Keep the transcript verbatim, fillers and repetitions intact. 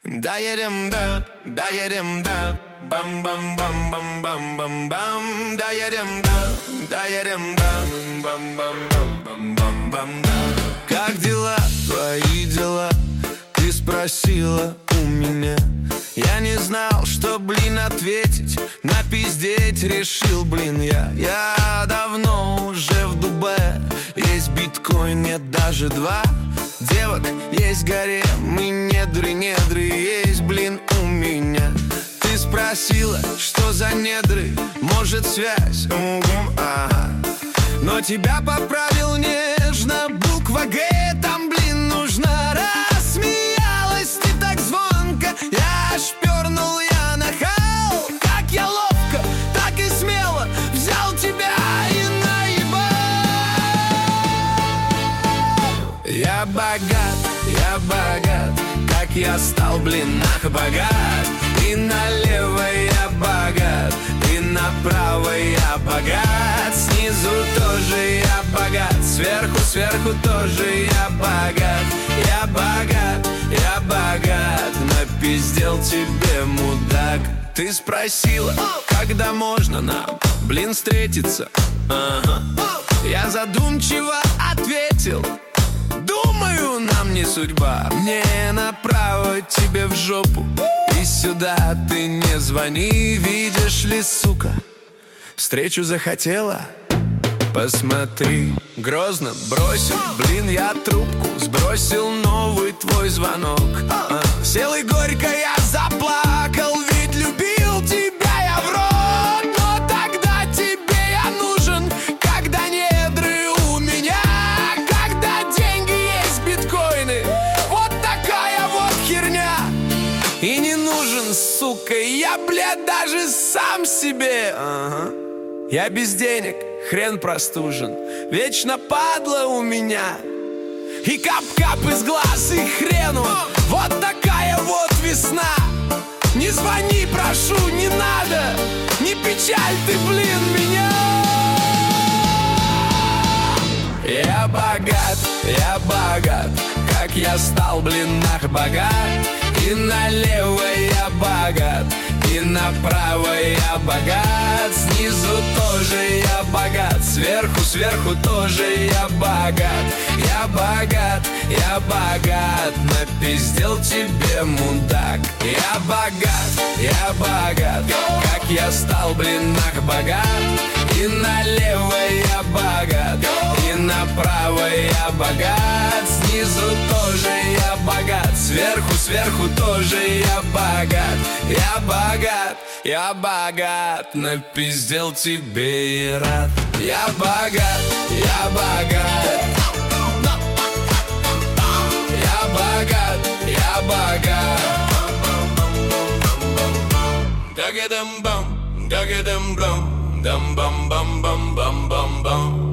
Даярем-да, даярем-да, бам-бам-бам-бам-бам-бам-бам. Даярем-да, даярем-да, бам-бам-бам-бам-бам-бам. Как дела, твои дела? Ты спросила у меня. Я не знал, что, блин, ответить. Напиздеть решил, блин, я Я давно уже в Дубае. Есть биткоин, нет даже два. Девок есть гарем и недры, недры есть, блин, у меня. Ты спросила, что за недры? Может, связь? Угу, ага. Но тебя поправил нежно. Буква Г там, блин, нужна. Рассмеялась ты так звонко. Я шпернул, я нахал. Как я ловко, так и смело взял тебя и наебал. Я богат, я богат. Как я стал, блин, нах богат. И налево я богат, и направо я богат. Снизу тоже я богат, сверху, сверху тоже я богат. Я богат, я богат. Напиздел тебе, мудак. Ты спросила, когда можно нам, блин, встретиться? Ага. Я задумчиво ответил: думаю, нам не судьба. Мне направо, тебе в жопу. И сюда ты не звони. Видишь ли, сука, встречу захотела? Посмотри, грозно бросил, блин, я трубку. Сбросил новый твой звонок. а, Сел и горько я заплакал. Ведь любил тебя я в рот. Но тогда тебе я нужен, когда недры у меня, когда деньги есть биткоины. Вот такая вот херня. И не нужен, сука, я, блядь, даже сам себе. Ага. Я без денег, хрен простужен. Вечно падла у меня. И кап-кап из глаз, и хрену. Вот такая вот весна. Не звони, прошу, не надо. Не печаль ты, блин, меня. Я богат, я богат. Как я стал, блин, нах богат. И налево я богат, и направо я богат. Снизу тоже я богат, сверху, сверху тоже я богат. Я богат, я богат. Напиздел тебе, мудак. Я богат, я богат. Как я стал, блин, нах богат. И налево я богат, и направо я богат. Снизу тоже я богат, сверху, сверху тоже я богат. Я богат, я богат. Напиздел тебе и рад. Я богат, я богат. Я богат, я богат. Дагедам-бам, дагедам-бам, дам-бам-бам-бам-бам-бам-бам.